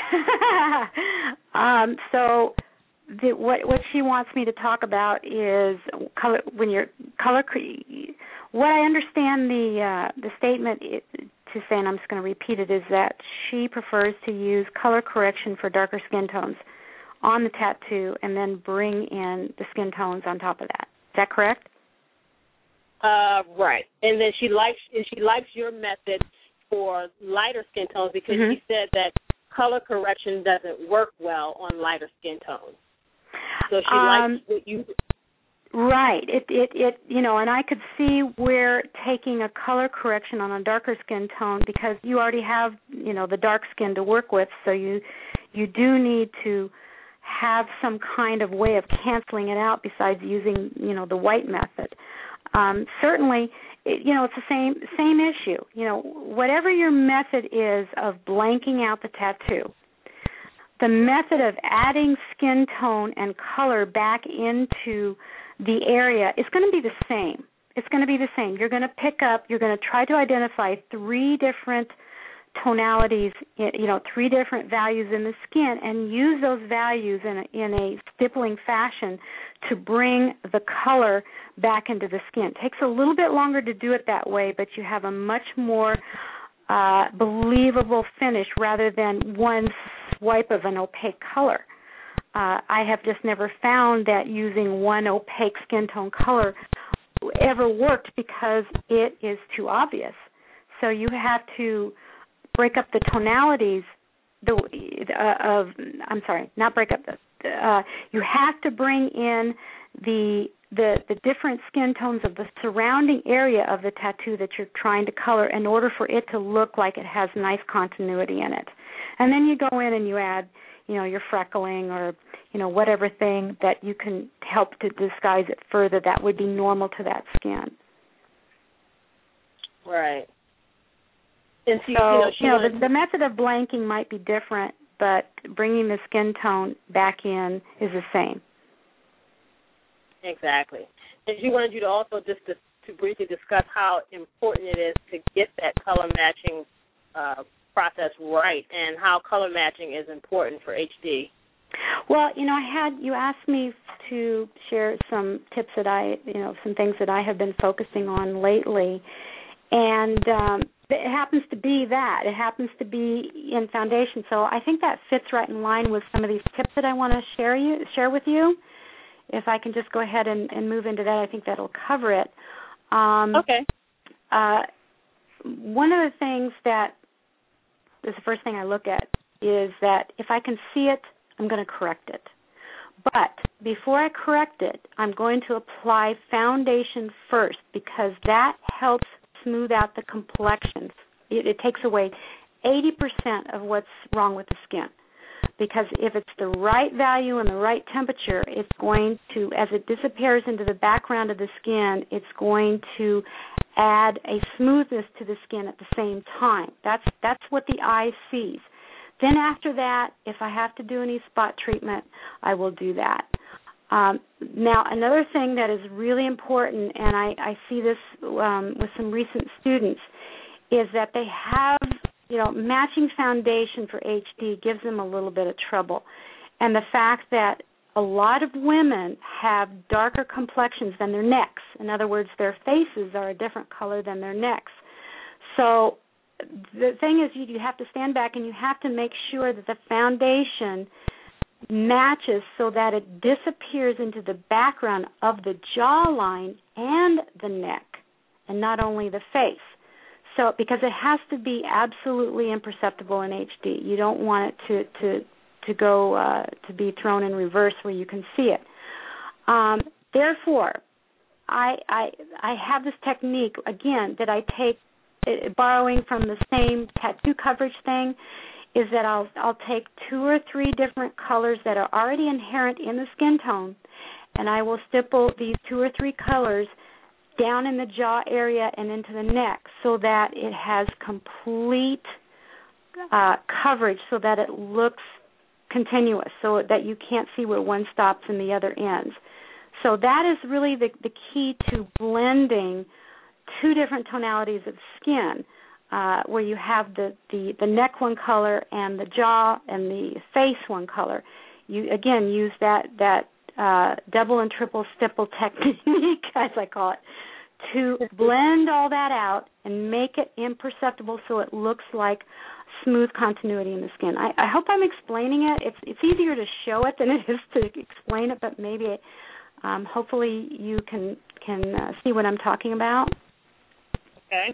Speaker 3: So what she wants me to talk about is color. When you're color, what I understand the statement to say, and I'm just going to repeat it, is that she prefers to use color correction for darker skin tones on the tattoo and then bring in the skin tones on top of that. Is that correct?
Speaker 2: Right. And then she likes your method for lighter skin tones because
Speaker 3: mm-hmm.
Speaker 2: she said that color correction doesn't work well on lighter skin tones. So she likes what you.
Speaker 3: Right. It and I could see where taking a color correction on a darker skin tone, because you already have, the dark skin to work with, so you do need to have some kind of way of canceling it out besides using, the white method. Certainly, it's the same issue. Whatever your method is of blanking out the tattoo, the method of adding skin tone and color back into the area is going to be the same. It's going to be the same. You're going to try to identify 3 different tonalities, 3 different values in the skin, and use those values in a stippling fashion to bring the color back into the skin. It takes a little bit longer to do it that way, but you have a much more believable finish rather than one swipe of an opaque color. I have just never found that using one opaque skin tone color ever worked because it is too obvious. So you have to break up the tonalities you have to bring in the different skin tones of the surrounding area of the tattoo that you're trying to color in order for it to look like it has nice continuity in it. And then you go in and you add, your freckling or, whatever thing that you can help to disguise it further that would be normal to that skin.
Speaker 2: Right. And
Speaker 3: the method of blanking might be different, but bringing the skin tone back in is the same.
Speaker 2: Exactly. And she wanted you to also just to briefly discuss how important it is to get that color matching process right and how color matching is important for HD.
Speaker 3: Well, you asked me to share some tips that some things that I have been focusing on lately, and it happens to be that. It happens to be in foundation. So I think that fits right in line with some of these tips that I want to share with you. If I can just go ahead and move into that, I think that'll cover it.
Speaker 2: Okay.
Speaker 3: One of the things that is the first thing I look at is that if I can see it, I'm going to correct it. But before I correct it, I'm going to apply foundation first because that helps smooth out the complexions. It takes away 80% of what's wrong with the skin. Because if it's the right value and the right temperature, it's going to, as it disappears into the background of the skin, it's going to add a smoothness to the skin at the same time. That's what the eye sees. Then after that, if I have to do any spot treatment, I will do that. Now, another thing that is really important, and I see this with some recent students, is that they have, matching foundation for HD gives them a little bit of trouble. And the fact that a lot of women have darker complexions than their necks. In other words, their faces are a different color than their necks. So the thing is you have to stand back and you have to make sure that the foundation matches so that it disappears into the background of the jawline and the neck and not only the face. So because it has to be absolutely imperceptible in HD. You don't want it to go to be thrown in reverse where you can see it. Therefore, I have this technique, again, that I take, borrowing from the same tattoo coverage thing, is that I'll take 2 or 3 different colors that are already inherent in the skin tone, and I will stipple these 2 or 3 colors down in the jaw area and into the neck so that it has complete coverage, so that it looks continuous, so that you can't see where one stops and the other ends. So that is really the key to blending 2 different tonalities of skin, where you have the neck one color and the jaw and the face one color. You, again, use that double and triple stipple technique, as I call it, to blend all that out and make it imperceptible so it looks like smooth continuity in the skin. I hope I'm explaining it. It's easier to show it than it is to explain it, but maybe hopefully you can see what I'm talking about.
Speaker 2: Okay.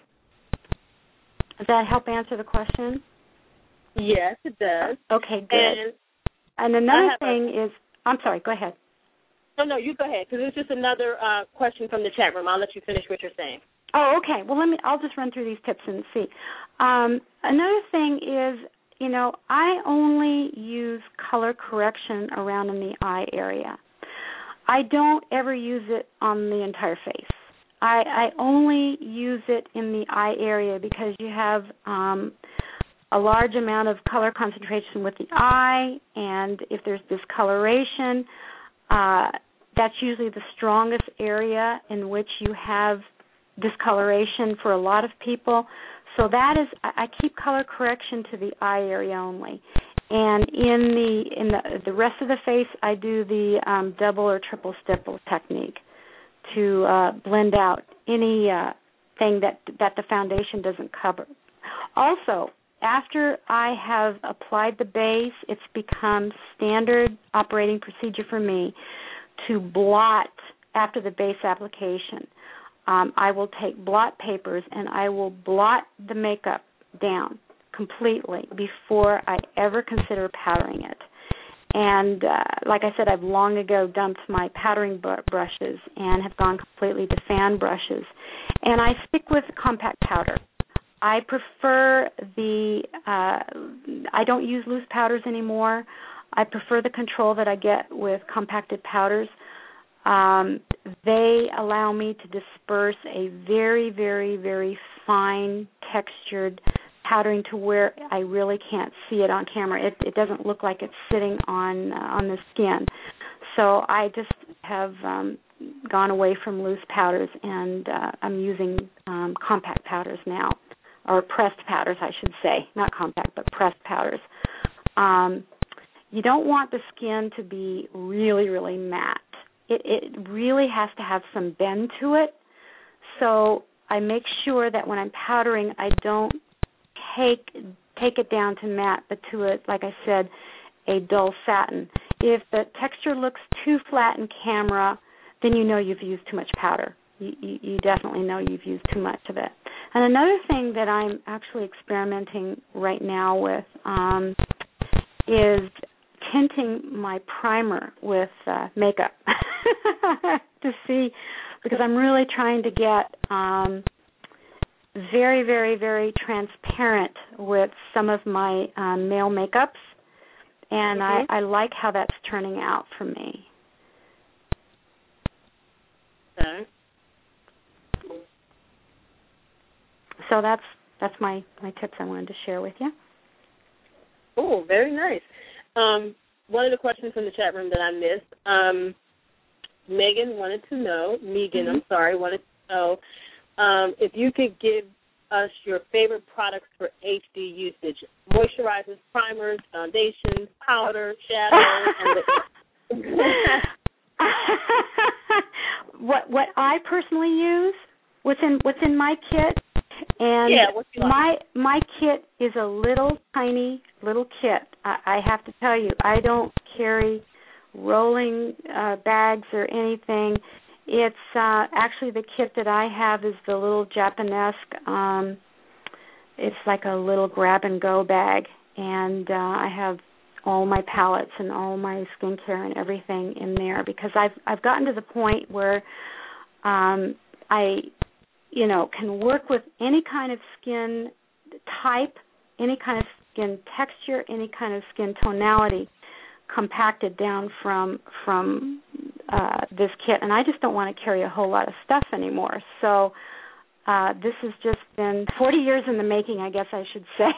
Speaker 3: Does that help answer the question?
Speaker 2: Yes, it does.
Speaker 3: Okay, good. And another thing is, I'm sorry, go ahead.
Speaker 2: No, you go ahead, because it's just another question from the chat room. I'll let you finish what you're saying.
Speaker 3: Oh, okay. Well, I'll just run through these tips and see. Another thing is, I only use color correction around in the eye area. I don't ever use it on the entire face. I only use it in the eye area because you have a large amount of color concentration with the eye, and if there's discoloration, that's usually the strongest area in which you have discoloration for a lot of people. So that is, I keep color correction to the eye area only. And in the rest of the face, I do the double or triple stipple technique to blend out any thing that the foundation doesn't cover. Also, after I have applied the base, it's become standard operating procedure for me to blot after the base application. I will take blot papers and I will blot the makeup down completely before I ever consider powdering it. And like I said, I've long ago dumped my powdering brushes and have gone completely to fan brushes. And I stick with compact powder. I prefer I don't use loose powders anymore. I prefer the control that I get with compacted powders. They allow me to disperse a very, very, very fine textured powdering to where I really can't see it on camera. It doesn't look like it's sitting on the skin. So I just have gone away from loose powders, and I'm using compact powders now, or pressed powders, I should say. Not compact, but pressed powders. You don't want the skin to be really, really matte. It really has to have some bend to it. So I make sure that when I'm powdering, I don't take it down to matte, but to it, like I said, a dull satin. If the texture looks too flat in camera, then you know you've used too much powder. You definitely know you've used too much of it. And another thing that I'm actually experimenting right now with is tinting my primer with makeup to see, because I'm really trying to get very, very, very transparent with some of my male makeups, and I like how that's turning out for me.
Speaker 2: Okay.
Speaker 3: So that's my tips I wanted to share with you.
Speaker 2: Oh, very nice. One of the questions from the chat room that I missed, Megan wanted to know, wanted to know if you could give us your favorite products for HD usage: moisturizers, primers, foundations, powder, shadows, and
Speaker 3: what I personally use within my kit, and my kit is a little tiny little kit. I have to tell you, I don't carry rolling bags or anything. It's actually the kit that I have is the little Japanesque. It's like a little grab-and-go bag, and I have all my palettes and all my skincare and everything in there, because I've gotten to the point where I, can work with any kind of skin type, any kind of skin texture, any kind of skin tonality, compacted down from this kit. And I just don't want to carry a whole lot of stuff anymore. So this has just been 40 years in the making, I guess I should say.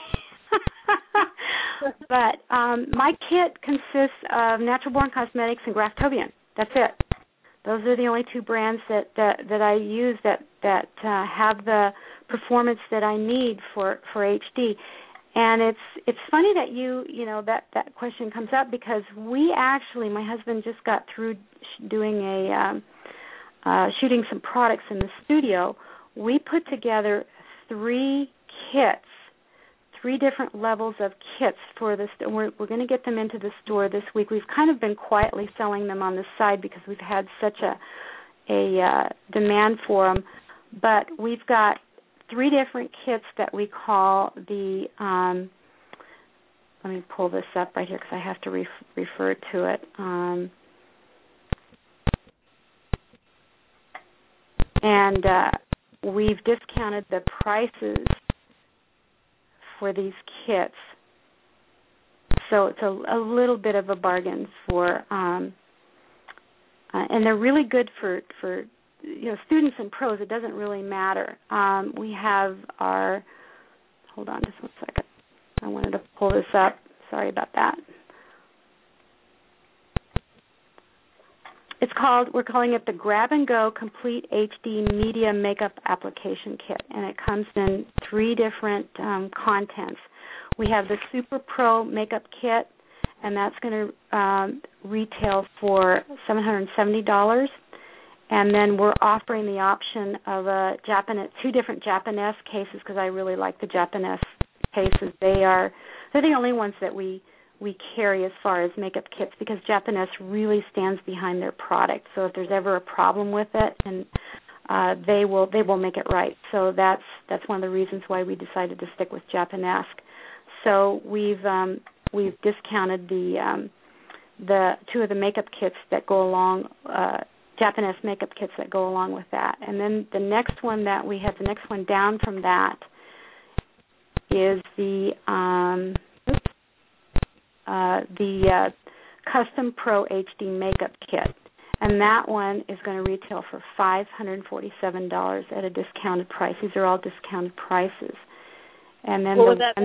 Speaker 3: But my kit consists of Natural Born Cosmetics and Graftobian. That's it. Those are the only two brands that I use that have the performance that I need for HD. And it's funny that that question comes up, because we actually, my husband just got through doing shooting some products in the studio. We put together 3 kits, 3 different levels of kits for this. We're going to get them into the store this week. We've kind of been quietly selling them on the side because we've had such a demand for them. But we've got 3 different kits that we call the, let me pull this up right here because I have to refer to it. And we've discounted the prices for these kits, so it's a little bit of a bargain for, and they're really good for students and pros. It doesn't really matter. We have our, hold on just one second. I wanted to pull this up. Sorry about that. We're calling it the Grab and Go Complete HD Media Makeup Application Kit, and it comes in 3 different contents. We have the Super Pro Makeup Kit, and that's going to retail for $770. And then we're offering the option of 2 different Japanese cases, because I really like the Japanese cases. They're the only ones that we carry as far as makeup kits, because Japanese really stands behind their product. So if there's ever a problem with it, and they will make it right. So that's one of the reasons why we decided to stick with Japanese. So we've discounted the 2 of the makeup kits that go along, Japanese makeup kits that go along with that. And then the next one that we have, the next one down from that, is the Custom Pro HD Makeup Kit, and that one is going to retail for $547 at a discounted price. These are all discounted prices. And then
Speaker 2: what was that?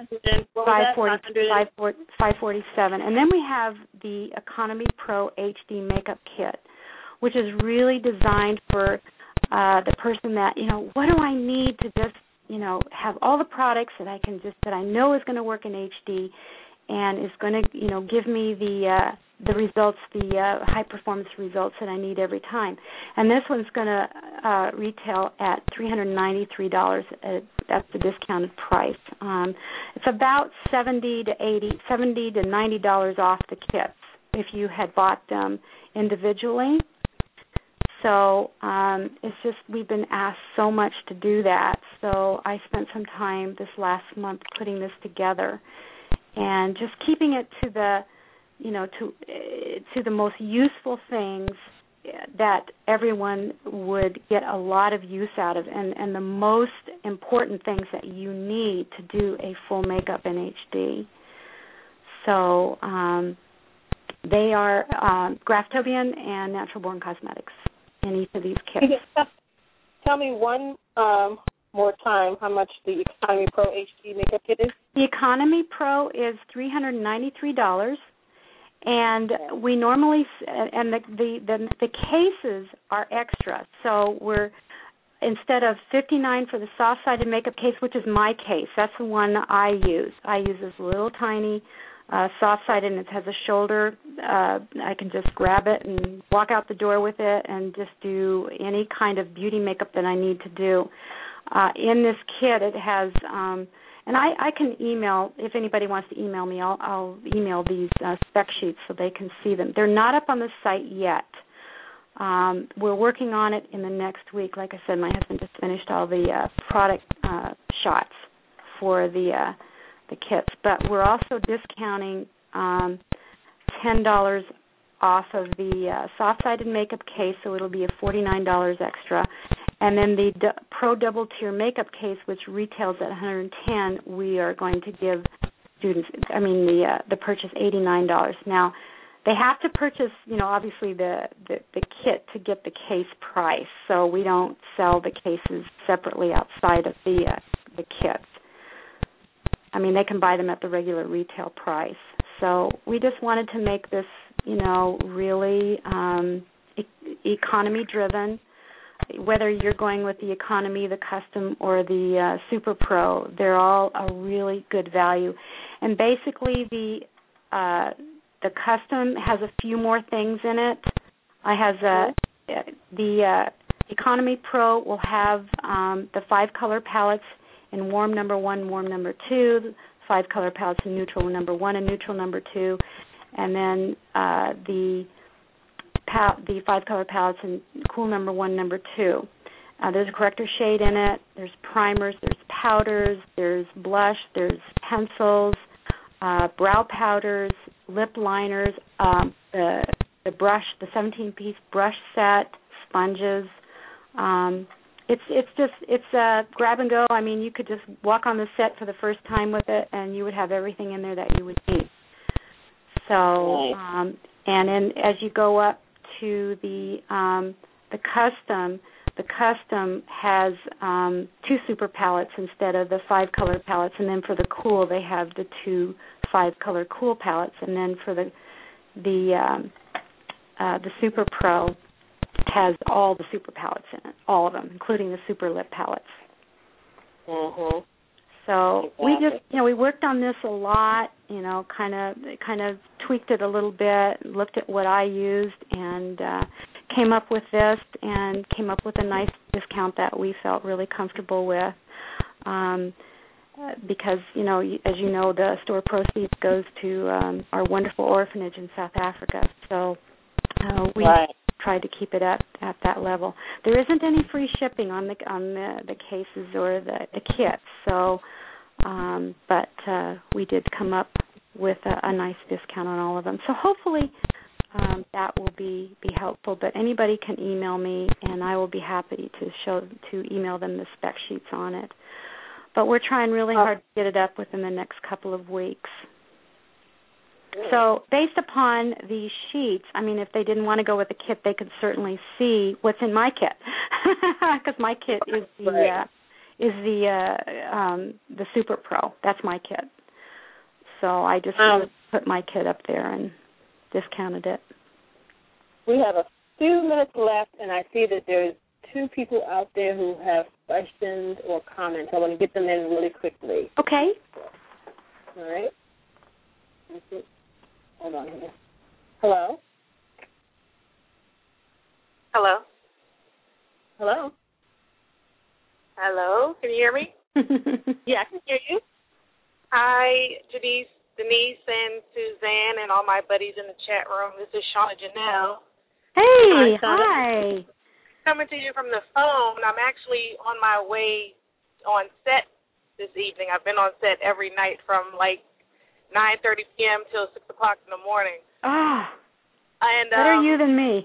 Speaker 3: $547. And then we have the Economy Pro HD Makeup Kit, which is really designed for the person that, what do I need to just, have all the products that I know is going to work in HD, and is going to, give me the results, the high performance results that I need every time. And this one's going to retail at $393. That's the discounted price. It's about $70 to $90 off the kits if you had bought them individually. So it's just, we've been asked so much to do that. So I spent some time this last month putting this together, and just keeping it to the, to the most useful things that everyone would get a lot of use out of, and the most important things that you need to do a full makeup in HD. So they are Graftobian and Natural Born Cosmetics in each of these kits.
Speaker 2: Tell me one more time how much the Economy Pro HD makeup kit is.
Speaker 3: The Economy Pro is $393, and we normally, and the cases are extra. So we're, instead of $59 for the soft-sided makeup case, which is my case, that's the one I use. I use this little tiny soft-sided, and it has a shoulder. I can just grab it and walk out the door with it and just do any kind of beauty makeup that I need to do. In this kit, it has, and I can email, if anybody wants to email me, I'll email these spec sheets so they can see them. They're not up on the site yet. We're working on it in the next week. Like I said, my husband just finished all the product shots for the kits, but we're also discounting $10 off of the soft-sided makeup case, so it'll be a $49 extra. And then the Pro Double Tier makeup case, which retails at $110, we are going to give students, the purchase $89. Now, they have to purchase, obviously the kit to get the case price. So we don't sell the cases separately outside of the kits. They can buy them at the regular retail price. So we just wanted to make this, really economy-driven. Whether you're going with the economy, the custom, or the Super Pro, they're all a really good value. And basically, the custom has a few more things in it. The Economy Pro will have the 5-color palettes in warm number 1, warm number 2, 5-color palettes in neutral number 1 and neutral number 2, and then the 5-color palettes in cool number 1, number 2. There's a corrector shade in it. There's primers. There's powders. There's blush. There's pencils, brow powders, lip liners, the brush, the 17-piece brush set, sponges. It's a grab and go. You could just walk on the set for the first time with it, and you would have everything in there that you would need. So, and then as you go up to the custom has 2 super palettes instead of the 5-color palettes, and then for the cool they have the 2 5-color cool palettes, and then for the Super Pro has all the super palettes in it, all of them, including the super lip palettes.
Speaker 2: Mm-hmm.
Speaker 3: So we just, we worked on this a lot, kind of tweaked it a little bit, looked at what I used, and came up with this, and came up with a nice discount that we felt really comfortable with. Because, as you know, the store proceeds goes to our wonderful orphanage in South Africa. So we tried to keep it at that level. There isn't any free shipping on the cases or the kits. So, but we did come up with a nice discount on all of them. So hopefully that will be helpful. But anybody can email me, and I will be happy to email them the spec sheets on it. But we're trying really hard to get it up within the next couple of weeks. So based upon the sheets, if they didn't want to go with the kit, they could certainly see what's in my kit, because my kit is the Super Pro. That's my kit. So I just put my kit up there and discounted it.
Speaker 2: We have a few minutes left, and I see that there's 2 people out there who have questions or comments. I want to get them in really quickly.
Speaker 3: Okay.
Speaker 2: All right. Hold on here. Hello?
Speaker 4: Hello?
Speaker 2: Hello?
Speaker 4: Hello? Can you hear me?
Speaker 2: Yeah, I can hear you.
Speaker 4: Hi, Denise, and Suzanne, and all my buddies in the chat room. This is Shauna Janelle.
Speaker 3: Hey, hi.
Speaker 4: Coming to you from the phone. I'm actually on my way on set this evening. I've been on set every night from 9:30 p.m. till 6 o'clock in the morning. And
Speaker 3: better you than me.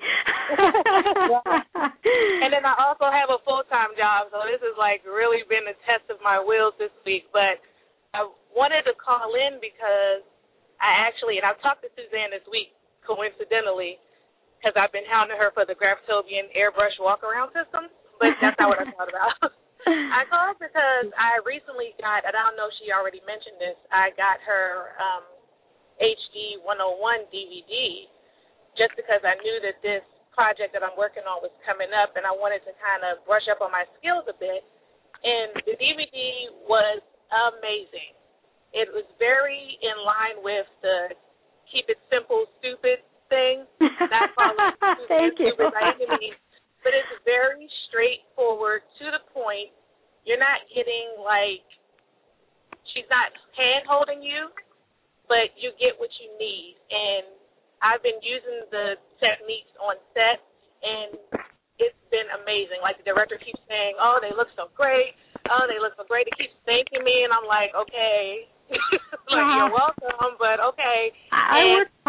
Speaker 4: And then I also have a full-time job, so this has really been a test of my wills this week. But I wanted to call in because I've talked to Suzanne this week, coincidentally, because I've been hounding her for the Graftobian airbrush walk-around system, but that's not what I thought about. I called because I recently got, and I don't know if she already mentioned this, I got her HD 101 DVD just because I knew that this project that I'm working on was coming up, and I wanted to kind of brush up on my skills a bit. And the DVD was amazing. It was very in line with the keep it simple, stupid thing. Not following
Speaker 3: Thank you.
Speaker 4: Stupid by any means. But it's very straightforward, to the point. You're not getting she's not hand-holding you, but you get what you need. And I've been using the techniques on set, and it's been amazing. The director keeps saying, oh, they look so great. Oh, they look so great. It keeps thanking me, and I'm like, okay. You're welcome, but okay.
Speaker 3: I worked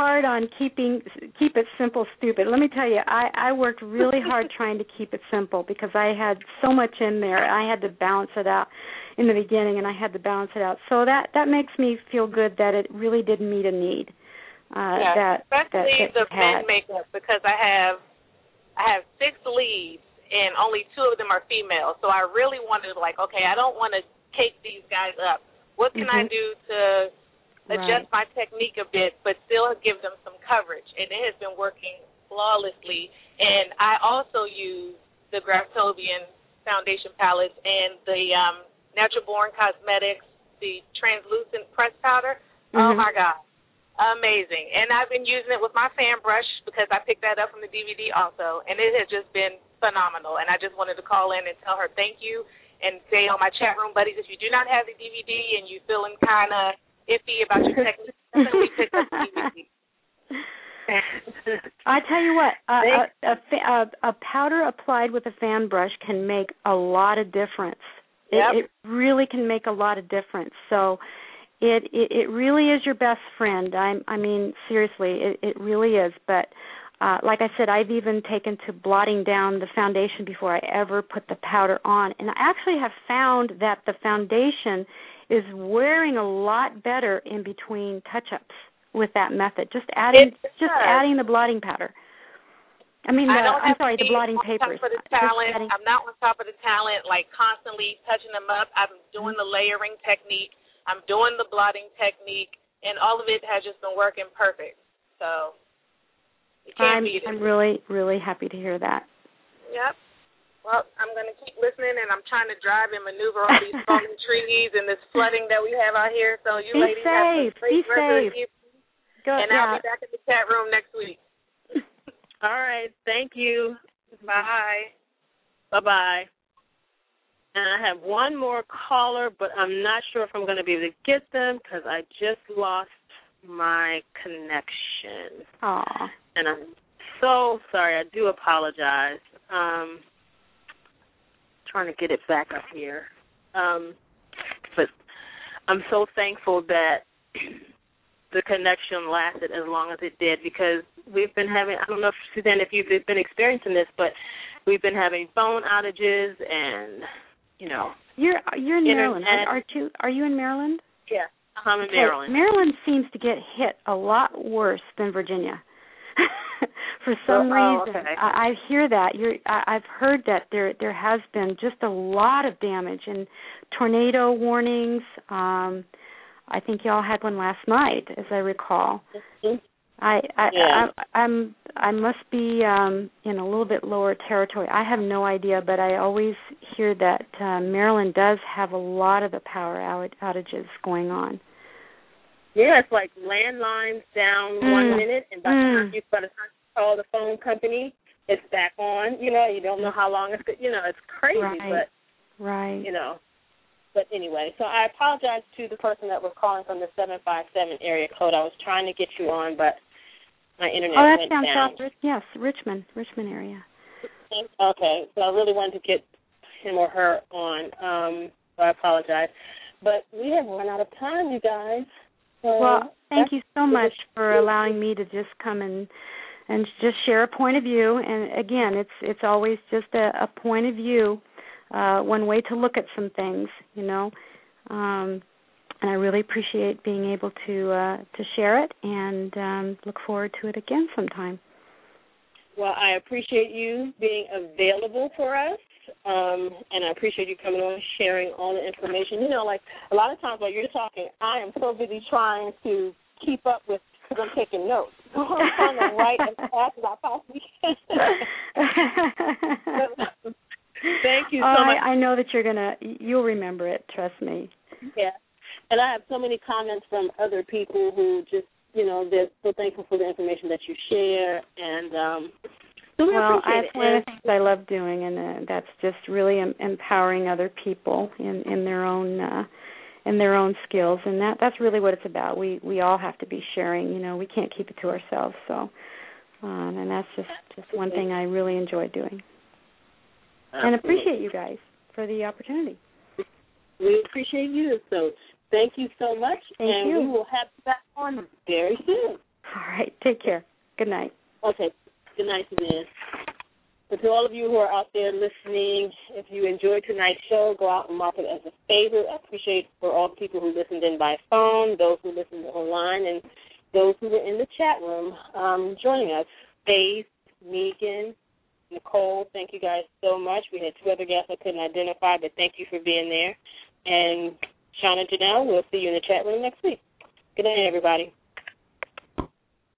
Speaker 3: hard on keep it simple, stupid. Let me tell you, I worked really hard trying to keep it simple because I had so much in there. I had to balance it out in the beginning, and I had to balance it out. So that makes me feel good that it really did meet a need.
Speaker 5: Especially the men makeup, because I have 6 leads, and only 2 of them are female. So I really wanted, okay, I don't want to cake these guys up. What can I do to adjust my technique a bit, but still give them some coverage? And it has been working flawlessly. And I also use the Graftobian foundation palettes and the Natural Born Cosmetics, the translucent press powder. Oh, my God. Amazing. And I've been using it with my fan brush because I picked that up from the DVD also, and it has just been phenomenal. And I just wanted to call in and tell her thank you and say on my chat room buddies, if you do not have the DVD and you're feeling kind of iffy about your technique, definitely pick up the DVD.
Speaker 3: I tell you what, a powder applied with a fan brush can make a lot of difference. It really can make a lot of difference. So it really is your best friend. I mean, seriously, it really is. But like I said, I've even taken to blotting down the foundation before I ever put the powder on. And I actually have found that the foundation is wearing a lot better in between touch-ups with that method. Just adding the blotting powder. I mean, the blotting papers.
Speaker 5: I'm not on top of the talent, constantly touching them up. I'm doing the layering technique. I'm doing the blotting technique, and all of it has just been working perfect. So you can't beat it.
Speaker 3: I'm really, really happy to hear that.
Speaker 5: Yep. Well, I'm going to keep listening, and I'm trying to drive and maneuver all these fallen trees and this flooding that we have out here. So you ladies have a great rest of the evening. And I'll be back in the chat room next week.
Speaker 2: All right. Thank you.
Speaker 5: Bye.
Speaker 2: Bye-bye. And I have one more caller, but I'm not sure if I'm going to be able to get them because I just lost my connection.
Speaker 3: Aw.
Speaker 2: And I'm so sorry. I do apologize. Trying to get it back up here. But I'm so thankful that the connection lasted as long as it did, because we've been having, I don't know, Suzanne, if you've been experiencing this, but we've been having phone outages and,
Speaker 3: You're in Maryland, aren't you? Are you in Maryland?
Speaker 2: Yeah, I'm in Maryland.
Speaker 3: Maryland seems to get hit a lot worse than Virginia. For some reason,
Speaker 2: okay.
Speaker 3: I hear that. I've heard that there has been just a lot of damage and tornado warnings. I think y'all had one last night, as I recall. I must be in a little bit lower territory. I have no idea, but I always hear that Maryland does have a lot of the power outages going on.
Speaker 2: Yeah, it's like landlines down 1 minute, and by the time you've got to call the phone company, it's back on. You don't know how long it's crazy,
Speaker 3: right.
Speaker 2: But anyway, so I apologize to the person that was calling from the 757 area code. I was trying to get you on, but my internet went down.
Speaker 3: Oh, that sounds yes, Richmond area.
Speaker 2: Okay, so I really wanted to get him or her on, so I apologize. But we have run out of time, you guys. So
Speaker 3: well, thank you so much for allowing me to just come and just share a point of view. And again, it's always just a point of view, one way to look at some things, And I really appreciate being able to share it, and look forward to it again sometime.
Speaker 2: Well, I appreciate you being available for us, and I appreciate you coming on and sharing all the information. Like a lot of times while you're talking, I am so busy trying to keep up with, because I'm taking notes. So I'm trying to write as fast as I possibly can. Thank you so much.
Speaker 3: I know that you'll remember it, trust me.
Speaker 2: Yeah. And I have so many comments from other people who just, they're so thankful for the information that you share. And so we appreciate it.
Speaker 3: One of the things I love doing, and that's just really empowering other people in their own skills. And that's really what it's about. We all have to be sharing. We can't keep it to ourselves. So, and that's just one thing I really enjoy doing. And appreciate you guys for the opportunity.
Speaker 2: We appreciate you. So thank you so much.
Speaker 3: Thank you.
Speaker 2: We will have you back on very soon.
Speaker 3: All right. Take care. Good night.
Speaker 2: Okay. Good night, Suzanne. And to all of you who are out there listening, if you enjoyed tonight's show, go out and mark it as a favorite. I appreciate for all the people who listened in by phone, those who listened online, and those who were in the chat room joining us. Faith, Megan, Nicole, thank you guys so much. We had 2 other guests I couldn't identify, but thank you for being there. And Shauna and Janelle, we'll see you in the chat room next week. Good night, everybody.